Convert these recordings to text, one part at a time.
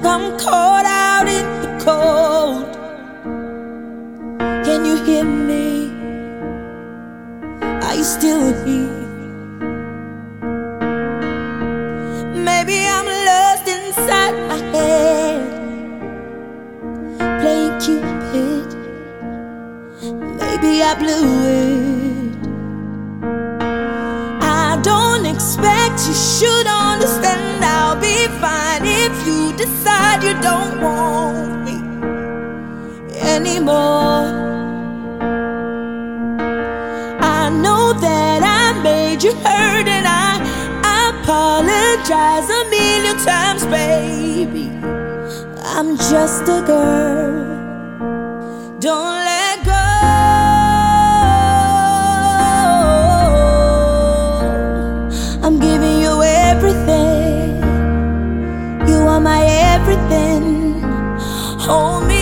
I'm caught out in the cold. Can you hear me? Are you still here? Maybe I'm lost inside my head, playing Cupid. Maybe I blew it. I don't expect you should understand. I'll be fine if you decide you don't want me anymore. I know that I made you hurt, and I apologize a million times, baby. I'm just a girl. Don't let go. I'm giving you everything. You are my everything. Hold me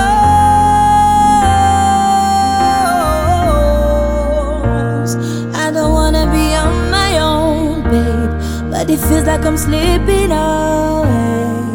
close. I don't wanna be on my own, babe, but it feels like I'm slipping away.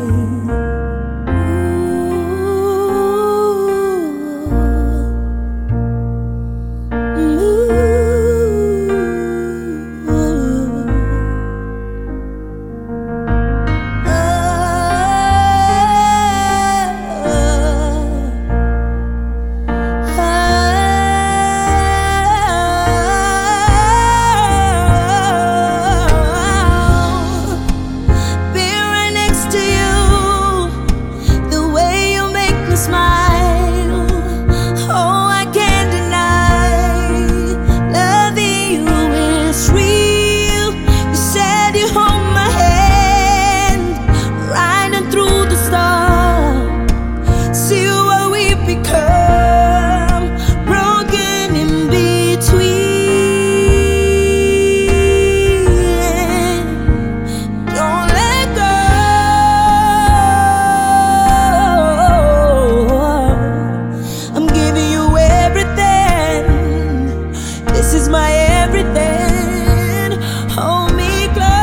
This is my everything. Hold me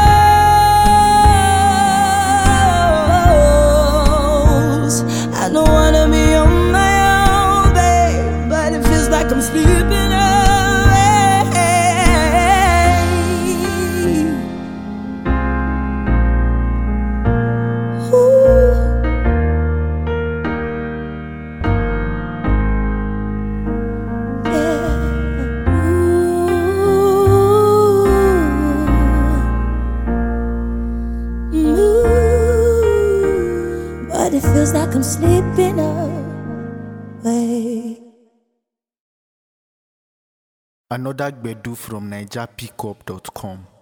close. I don't wanna be on my own, babe, but it feels like I'm sleeping away. But it feels like I'm sleeping away. Another Gbedu from NigerPickup.com.